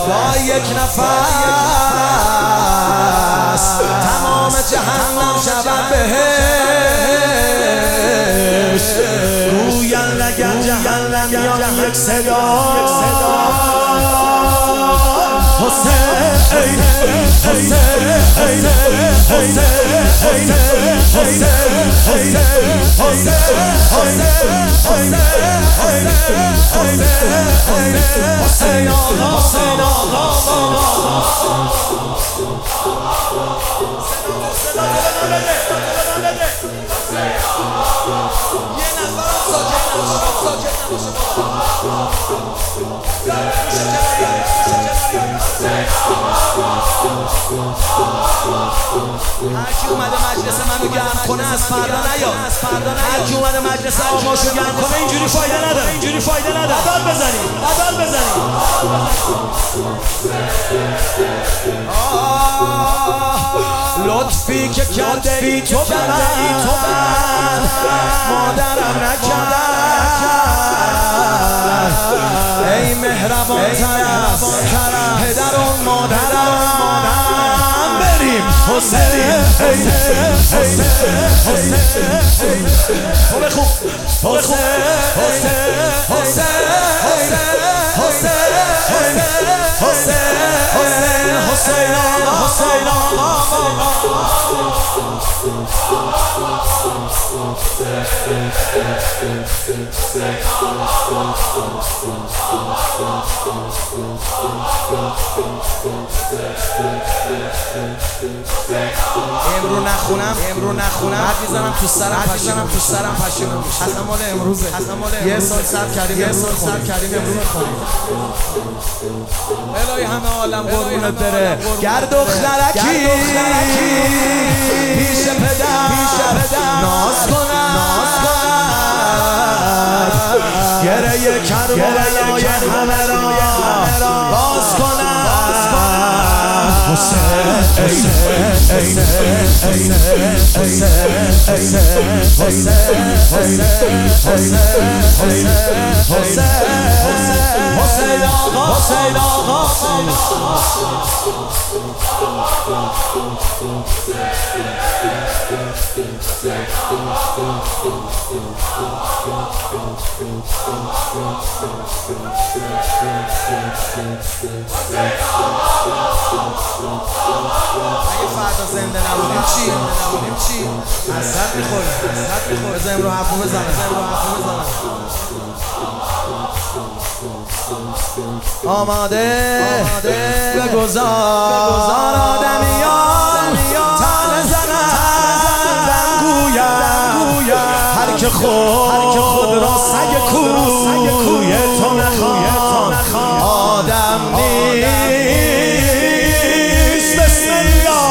با یک نفس تمام جهنم شود بهش. گویند اگر جهنمیان یک صدا حسین حسین هرکی اومده مجلس منو گرم کنه از فردا نیاد. هرکی اومده مجلس آقاشو گرم کنه اینجوری فایده نداره. عدال بزنیم. لطفی که کردی تو به من مادرم نکرد. ای مهربان تر پدر و مادرم بریم. حسین امرو نخونم حد میزنم تو سرم پشیمون میشه. اصلا مال امروزه. یه سال صبر کردیم امرو میخونیم. الهی همه عالم قربونت بره. گر دخترکی پیش پدر ناز کند گره کربلای همه را باز کند. اگه فردا زنده نبودیم چی؟ حسرت میخوریم. بذار امرو حرفو بزنم. آماده بگذار آدمیان تن زنن گویم هر که خود را سگ کوی تو نخواد آدم نیست. بسم الله.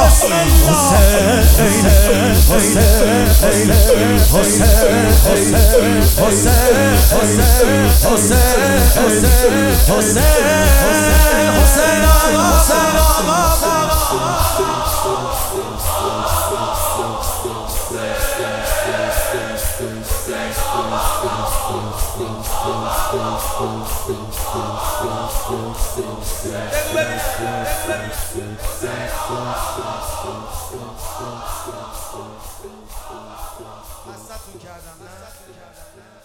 حسرتون کردم نه